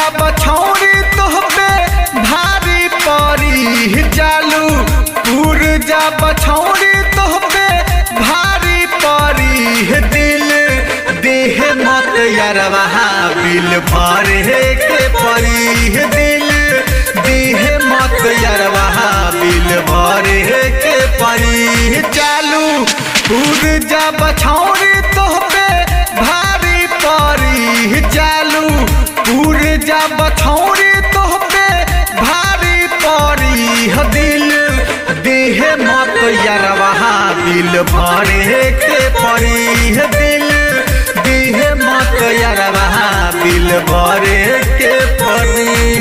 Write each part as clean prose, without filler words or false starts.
जब छौरी तोहपे भारी परी जालू पूर जब छौरी तोहपे भारी परी दिल देह मत यारवा बिल भरे के परी दिल देह मत यारवा बिल भरे के परी चालू पूर जब छौरी तोहपे भारी परी चालू पूर जब छौरी तोहपे भारी परी दिल देह मत यारवा बिल भरे के परी दिल देह मत यारवा बिल भरे के परी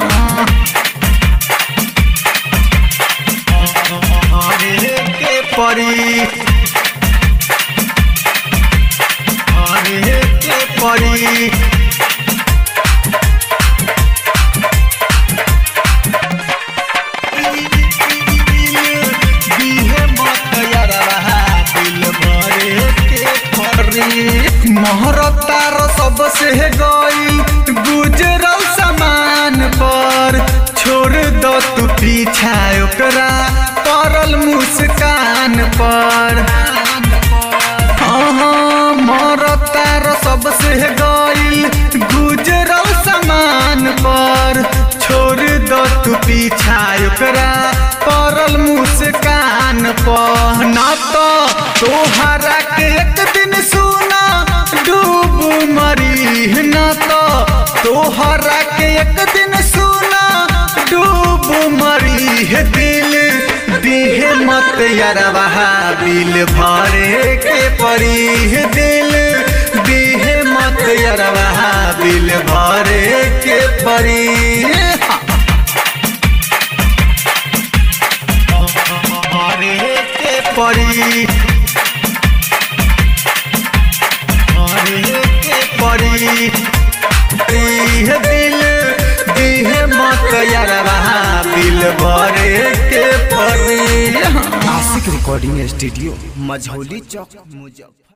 के परी के परी महरतार सबसे गई गुजरल सामान पर छोड़ दो तू पीछा ओकरा परल मुस्कान पर हाँ महरतार सबसे गई गुजरल सामान पर छोड़ दो तू पीछा ओकरा परल मुस्कान पर ना तो तोहरा के एक दिन सुना डूब मरी न तो तोहरा के एक दिन सुना डूब मरी दिल देह मत यारवा बिल भरे के परी दिल देह मत यारवा बिल भरे के परी भरे के परी परी दिल देह मत यारवा बिल भरे के परी। आशिक रिकॉर्डिंग स्टूडियो, मझौली चौक, मुजफ्फरपुर।